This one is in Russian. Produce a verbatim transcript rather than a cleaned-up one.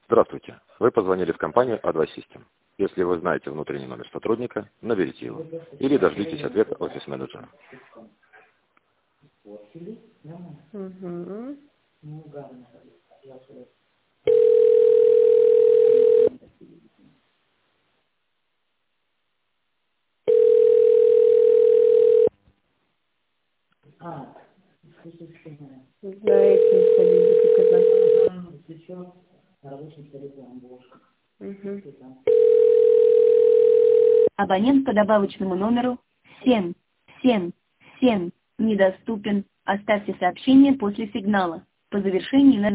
Здравствуйте. Вы позвонили в компанию а два System. Если вы знаете внутренний номер сотрудника, наберите его. Или дождитесь ответа офис-менеджера. Угу. За этим сходить заказать. Угу. Абонент по добавочному номеру семь семь семь недоступен. Оставьте сообщение после сигнала. По завершении на